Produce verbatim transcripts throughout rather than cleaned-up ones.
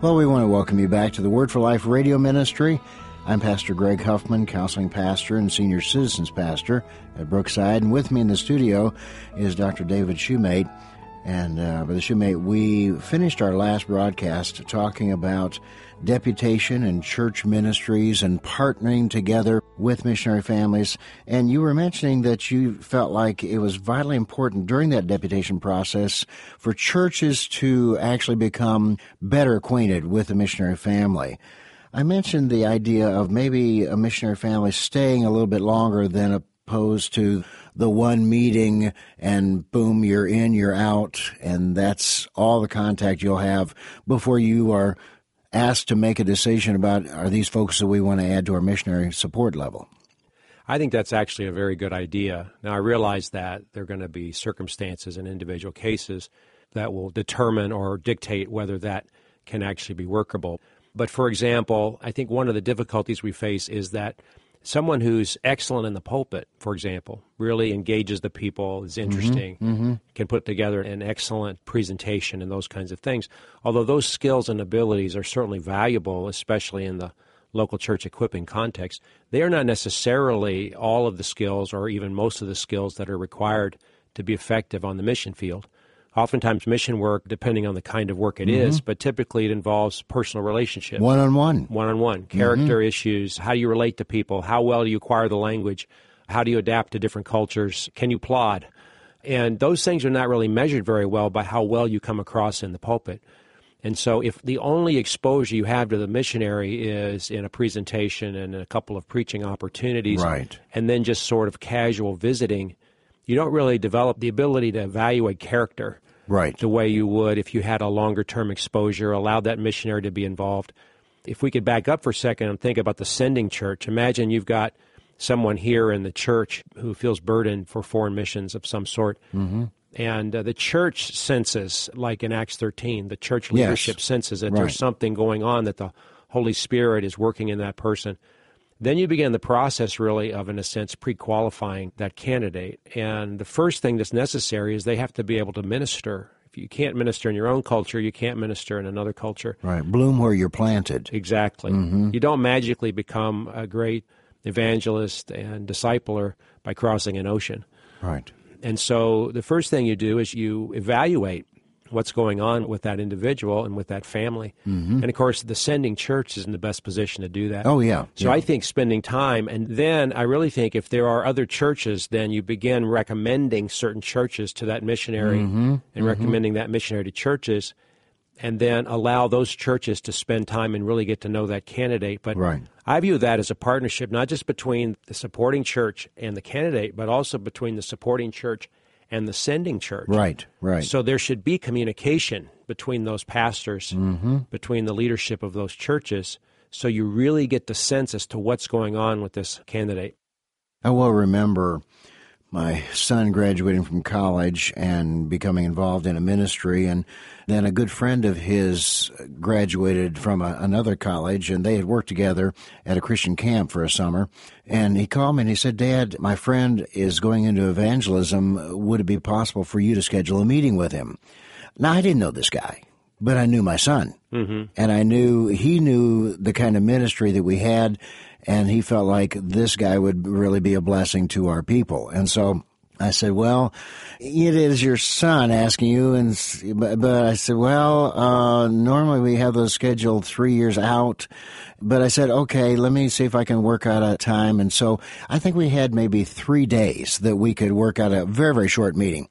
Well, we want to welcome you back to the Word for Life radio ministry. I'm Pastor Greg Huffman, counseling pastor and senior citizens pastor at Brookside. And with me in the studio is Doctor David Shumate. And uh, Brother Shumate, we finished our last broadcast talking about deputation and church ministries and partnering together with missionary families. And you were mentioning that you felt like it was vitally important during that deputation process for churches to actually become better acquainted with the missionary family. I mentioned the idea of maybe a missionary family staying a little bit longer than opposed to the one meeting and boom, you're in, you're out, and that's all the contact you'll have before you are asked to make a decision about, are these folks that we want to add to our missionary support level? I think that's actually a very good idea. Now, I realize that there are going to be circumstances in individual cases that will determine or dictate whether that can actually be workable. But for example, I think one of the difficulties we face is that someone who's excellent in the pulpit, for example, really engages the people, is interesting, mm-hmm, mm-hmm. can put together an excellent presentation and those kinds of things. Although those skills and abilities are certainly valuable, especially in the local church equipping context, they are not necessarily all of the skills or even most of the skills that are required to be effective on the mission field. Oftentimes mission work, depending on the kind of work it mm-hmm. is, but typically it involves personal relationships. One-on-one. One-on-one. Character mm-hmm. issues. How do you relate to people? How well do you acquire the language? How do you adapt to different cultures? Can you plod? And those things are not really measured very well by how well you come across in the pulpit. And so if the only exposure you have to the missionary is in a presentation and a couple of preaching opportunities, right. and then just sort of casual visiting, you don't really develop the ability to evaluate character right. the way you would if you had a longer-term exposure, allowed that missionary to be involved. If we could back up for a second and think about the sending church, imagine you've got someone here in the church who feels burdened for foreign missions of some sort, mm-hmm. and uh, the church senses, like in Acts thirteen, the church leadership yes. senses that right. there's something going on, that the Holy Spirit is working in that person. Then you begin the process, really, of, in a sense, pre-qualifying that candidate. And the first thing that's necessary is they have to be able to minister. If you can't minister in your own culture, you can't minister in another culture. Right. Bloom where you're planted. Exactly. Mm-hmm. You don't magically become a great evangelist and discipler by crossing an ocean. Right. And so the first thing you do is you evaluate what's going on with that individual and with that family. Mm-hmm. And, of course, the sending church is in the best position to do that. Oh, yeah. So yeah. I think spending time, and then I really think if there are other churches, then you begin recommending certain churches to that missionary mm-hmm. and mm-hmm. recommending that missionary to churches, and then allow those churches to spend time and really get to know that candidate. But right. I view that as a partnership, not just between the supporting church and the candidate, but also between the supporting church and the sending church. Right, right. So there should be communication between those pastors, mm-hmm. between the leadership of those churches, so you really get the sense as to what's going on with this candidate. I will remember my son graduating from college and becoming involved in a ministry, and then a good friend of his graduated from a, another college, and they had worked together at a Christian camp for a summer. And he called me and he said, "Dad, my friend is going into evangelism. Would it be possible for you to schedule a meeting with him?" Now, I didn't know this guy, but I knew my son. Mm-hmm. And I knew he knew the kind of ministry that we had, and he felt like this guy would really be a blessing to our people. And so I said, "Well, it is your son asking you." And but, but I said, "Well, uh, normally we have those scheduled three years out." But I said, "Okay, let me see if I can work out a time." And so I think we had maybe three days that we could work out a very, very short meeting.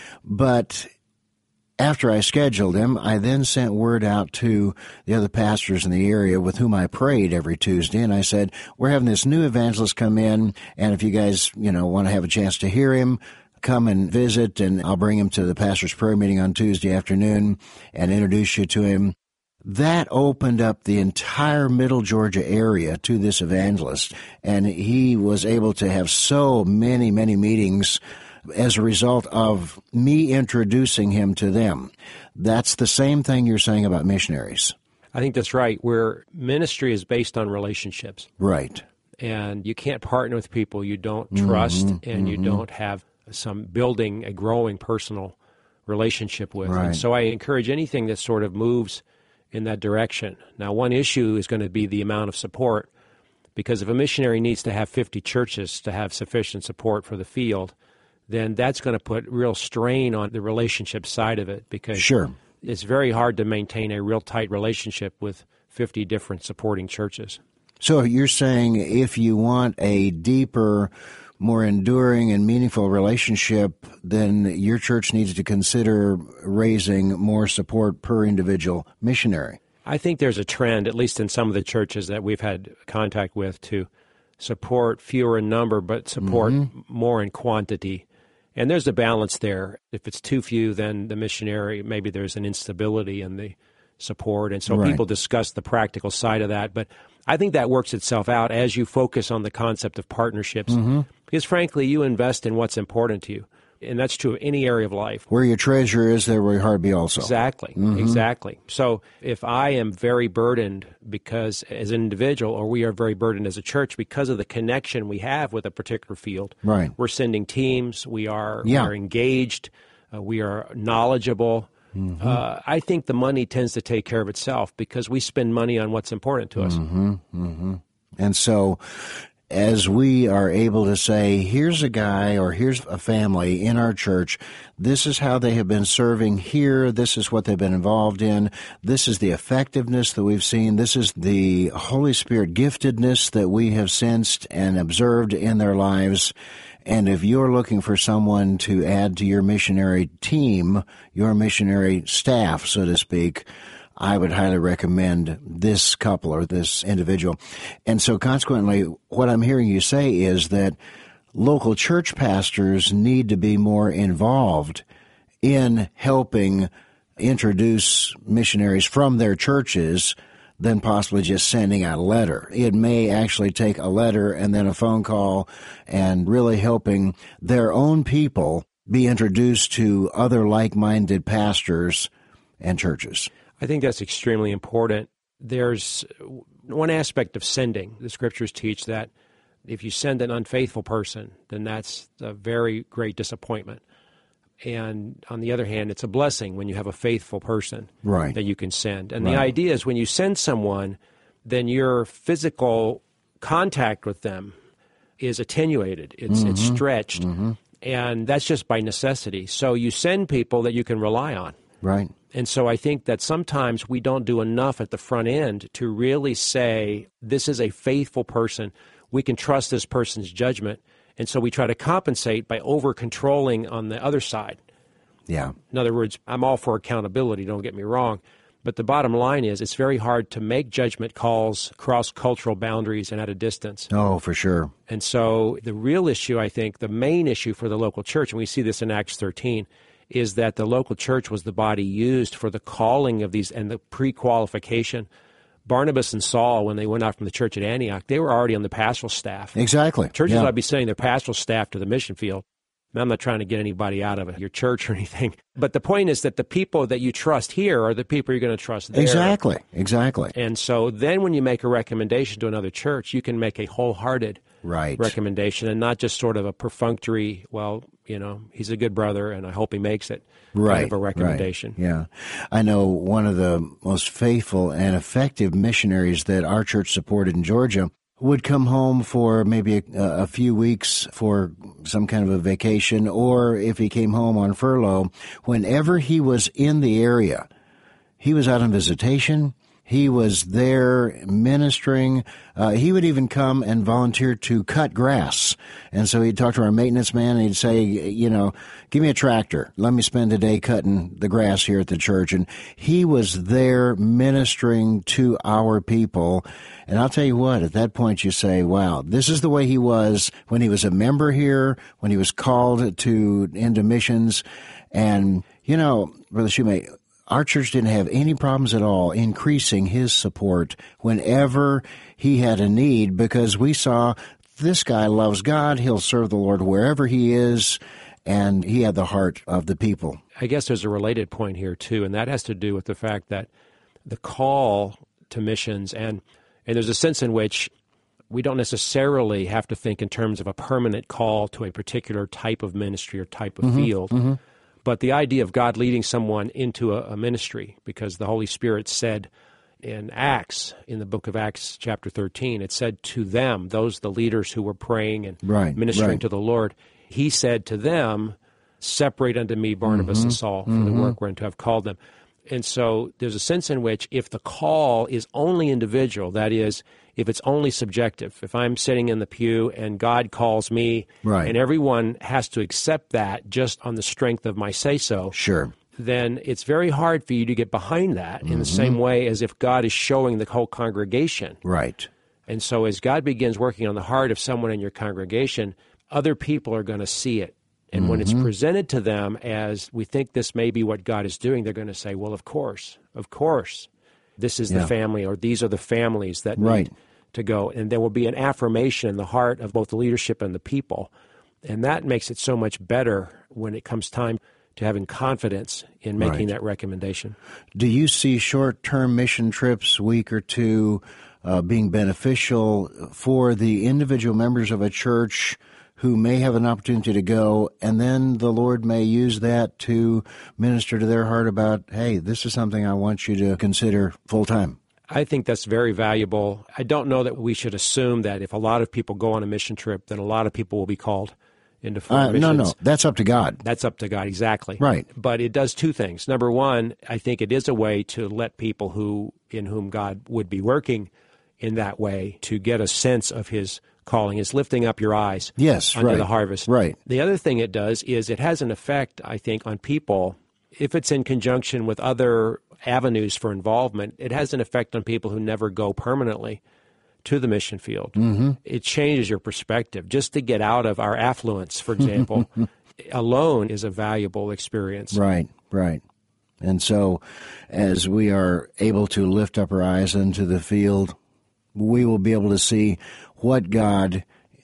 But after I scheduled him, I then sent word out to the other pastors in the area with whom I prayed every Tuesday, and I said, "We're having this new evangelist come in, and if you guys, you know, want to have a chance to hear him, come and visit, and I'll bring him to the pastor's prayer meeting on Tuesday afternoon and introduce you to him." That opened up the entire Middle Georgia area to this evangelist, and he was able to have so many, many meetings as a result of me introducing him to them. That's the same thing you're saying about missionaries. I think that's right, where ministry is based on relationships. Right. And you can't partner with people you don't trust mm-hmm, and mm-hmm. you don't have some building a growing personal relationship with. Right. And so I encourage anything that sort of moves in that direction. Now, one issue is going to be the amount of support, because if a missionary needs to have fifty churches to have sufficient support for the field, then that's going to put real strain on the relationship side of it, because Sure. it's very hard to maintain a real tight relationship with fifty different supporting churches. So you're saying if you want a deeper, more enduring and meaningful relationship, then your church needs to consider raising more support per individual missionary. I think there's a trend, at least in some of the churches that we've had contact with, to support fewer in number, but support mm-hmm. more in quantity. And there's a balance there. If it's too few, then the missionary, maybe there's an instability in the support. And so right. people discuss the practical side of that. But I think that works itself out as you focus on the concept of partnerships. Mm-hmm. Because frankly, you invest in what's important to you. And that's true of any area of life. Where your treasure is, there will your heart be also. Exactly, mm-hmm. exactly. So if I am very burdened because as an individual, or we are very burdened as a church because of the connection we have with a particular field, right. we're sending teams, we are, yeah. we are engaged, uh, we are knowledgeable. Mm-hmm. Uh, I think the money tends to take care of itself because we spend money on what's important to us. Mm-hmm. Mm-hmm. And so as we are able to say, here's a guy or here's a family in our church, this is how they have been serving here, this is what they've been involved in, this is the effectiveness that we've seen, this is the Holy Spirit giftedness that we have sensed and observed in their lives. And if you're looking for someone to add to your missionary team, your missionary staff, so to speak, I would highly recommend this couple or this individual. And so consequently, what I'm hearing you say is that local church pastors need to be more involved in helping introduce missionaries from their churches than possibly just sending out a letter. It may actually take a letter and then a phone call and really helping their own people be introduced to other like-minded pastors and churches. I think that's extremely important. There's one aspect of sending. The scriptures teach that if you send an unfaithful person, then that's a very great disappointment. And on the other hand, it's a blessing when you have a faithful person right. that you can send. And right. the idea is when you send someone, then your physical contact with them is attenuated. It's, mm-hmm. it's stretched. Mm-hmm. And that's just by necessity. So you send people that you can rely on. Right. And so I think that sometimes we don't do enough at the front end to really say, this is a faithful person. We can trust this person's judgment. And so we try to compensate by over-controlling on the other side. Yeah. In other words, I'm all for accountability, don't get me wrong. But the bottom line is it's very hard to make judgment calls across cultural boundaries and at a distance. Oh, for sure. And so the real issue, I think, the main issue for the local church, and we see this in Acts thirteen, is that the local church was the body used for the calling of these and the pre-qualification. Barnabas and Saul, when they went out from the church at Antioch, they were already on the pastoral staff. Exactly. Churches yeah. ought to be sending their pastoral staff to the mission field. And I'm not trying to get anybody out of your church or anything. But the point is that the people that you trust here are the people you're going to trust there. Exactly. Exactly. And so then when you make a recommendation to another church, you can make a wholehearted right. recommendation and not just sort of a perfunctory, well, you know, he's a good brother and I hope he makes it right. kind of a recommendation. Right. Yeah. I know one of the most faithful and effective missionaries that our church supported in Georgia would come home for maybe a, a few weeks for some kind of a vacation, or if he came home on furlough, whenever he was in the area, he was out on visitation. He was there ministering. Uh, he would even come and volunteer to cut grass. And so he'd talk to our maintenance man and he'd say, you know, give me a tractor. Let me spend a day cutting the grass here at the church. And he was there ministering to our people. And I'll tell you what, at that point you say, wow, this is the way he was when he was a member here, when he was called to into missions. And, you know, Brother Shumate, our church didn't have any problems at all increasing his support whenever he had a need, because we saw this guy loves God, he'll serve the Lord wherever he is, and he had the heart of the people. I guess there's a related point here, too, and that has to do with the fact that the call to missions, and, and there's a sense in which we don't necessarily have to think in terms of a permanent call to a particular type of ministry or type of mm-hmm, field. Mm-hmm. But the idea of God leading someone into a, a ministry, because the Holy Spirit said, in Acts, in the book of Acts, chapter thirteen, it said to them, those the leaders who were praying and right, ministering right. to the Lord, he said to them, separate unto me Barnabas mm-hmm. and Saul for mm-hmm. the work whereunto I have called them. And so there's a sense in which if the call is only individual, that is, if it's only subjective, if I'm sitting in the pew and God calls me, right. and everyone has to accept that just on the strength of my say-so, sure. then it's very hard for you to get behind that mm-hmm. in the same way as if God is showing the whole congregation. Right. And so as God begins working on the heart of someone in your congregation, other people are going to see it. And mm-hmm. when it's presented to them as we think this may be what God is doing, they're going to say, well, of course, of course, this is yeah. the family, or these are the families that right. need to go. And there will be an affirmation in the heart of both the leadership and the people. And that makes it so much better when it comes time to having confidence in making right. that recommendation. Do you see short-term mission trips, week or two, uh, being beneficial for the individual members of a church who may have an opportunity to go, and then the Lord may use that to minister to their heart about, hey, this is something I want you to consider full-time? I think that's very valuable. I don't know that we should assume that if a lot of people go on a mission trip, then a lot of people will be called into foreign uh, missions. No, no, that's up to God. That's up to God, exactly. Right. But it does two things. Number one, I think it is a way to let people who in whom God would be working in that way to get a sense of His calling, is lifting up your eyes yes, under right. the harvest. Right. The other thing it does is it has an effect, I think, on people. If it's in conjunction with other avenues for involvement, it has an effect on people who never go permanently to the mission field. Mm-hmm. It changes your perspective. Just to get out of our affluence, for example, alone is a valuable experience. Right, right. And so as we are able to lift up our eyes into the field, we will be able to see what God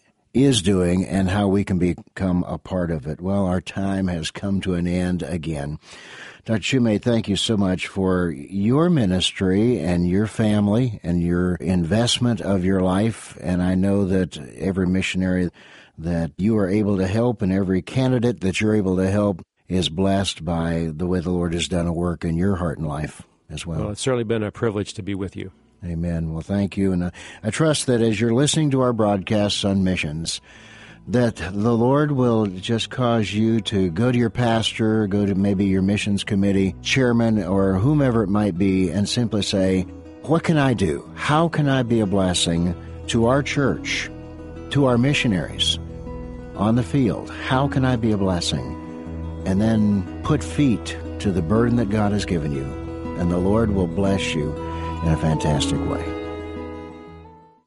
is doing and how we can become a part of it. Well, our time has come to an end again. Doctor Shumate, thank you so much for your ministry and your family and your investment of your life. And I know that every missionary that you are able to help and every candidate that you're able to help is blessed by the way the Lord has done a work in your heart and life as well. Well, it's certainly been a privilege to be with you. Amen. Well, thank you. And uh, I trust that as you're listening to our broadcasts on missions, that the Lord will just cause you to go to your pastor, go to maybe your missions committee chairman or whomever it might be, and simply say, what can I do? How can I be a blessing to our church, to our missionaries on the field? How can I be a blessing? And then put feet to the burden that God has given you, and the Lord will bless you in a fantastic way.